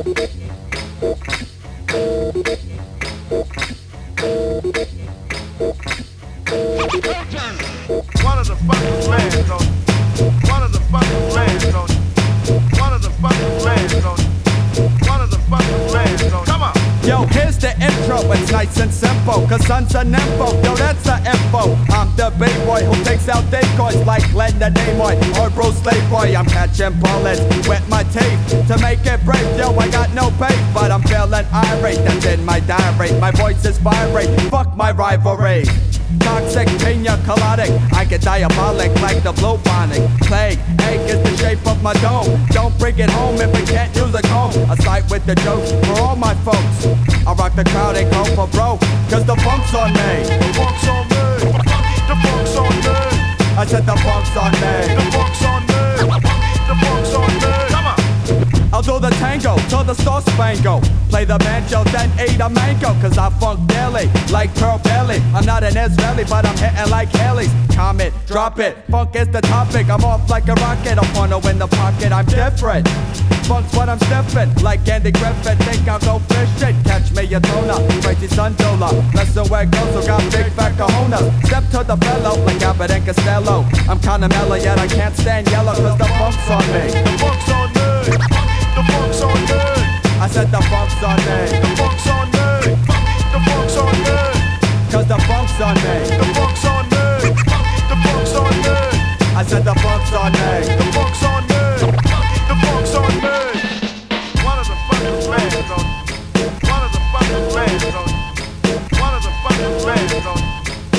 One of the fucking lands on one of the fucking lands on one of the fucking lands on one of the fucking lands on. Come on. Yo, here's the intro, it's nice and simple, cause son's an info, yo that's the info. I'm the big boy who takes out decoys like Glenn the Nimoy or Bruce Boy. I'm catching bullets with my teeth to make it brave. Yo, I got no beef, but I'm feeling irate. That's in my diary, my voice is vibrate. Fuck my rivalry. Toxic, pina coladic, I get diabolic like the bubonic plague. Egg is the shape of my dome. Don't bring it home if we can't use a comb. A sight with the jokes for all my folks. I rock the crowd and go for broke, cause the funk's on me. The funk's on me. The funk's on me. I said the funk's on me. The funk's on me. The funk's on me. Come on. I'll do the tango till the star spangle. Play the banjo, then eat a mango. Cause I funk daily, like Pearl Bailey. I'm not an Israeli, but I'm hitting like Haley's. Comment, drop it, funk is the topic. I'm off like a rocket, I wanna win the pocket, I'm different. Funk's what I'm sniffing, like Andy Griffin. Think I'll go fishing, catch me a tuna. Crazy Sundola, listen where it goes, so got big fat cojones. Step to the bellow, like Abbott and Costello. I'm kinda mellow, yet I can't stand yellow. Cause the funk's on me. The funk's on me. The funk's on me. I said the funk's on me. The funk's on me. The funk's on me. Cause the funk's on me. The funk's on me. The funk's on me. I said the funk's on me. The funk's on me. The funk's on me. One of the fucking lands on. One of the fucking lands on. One of the fucking lands on.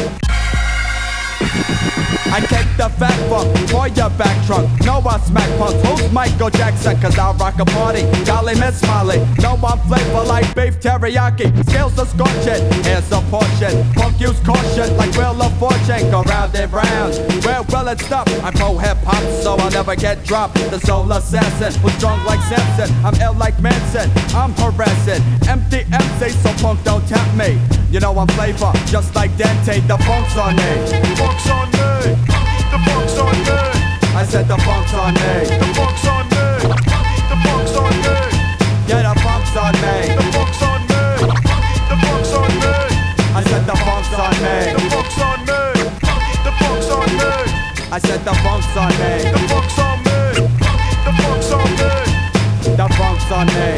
I take the fat funk for your back trunk. No, I smack punks. Who's Michael Jackson? Cause I'll rock a party. Golly, Miss Molly. No, I'm flavor like beef teriyaki. Scales are scorching. Here's a portion. Punk use caution like Wheel of Fortune. Go round and round. Where will it stop? I'm pro hip hop, so I'll never get dropped. The soul assassin who's strong like Samson. I'm ill like Manson. I'm harassing. Empty MC, so punk don't tempt me. You know I'm flavor, just like Dante. The funk's on me. The funk's on me. The funk's on me. I said the funk's on me. The funk's on me. The funk's on me. Yeah, the funk's on me. The funk's on me. The funk's on me. I said the funk's on me. The funk's on me. The funk's on me. I said the funk's on me. The funk's on me. The funk's on me. The funk's on me.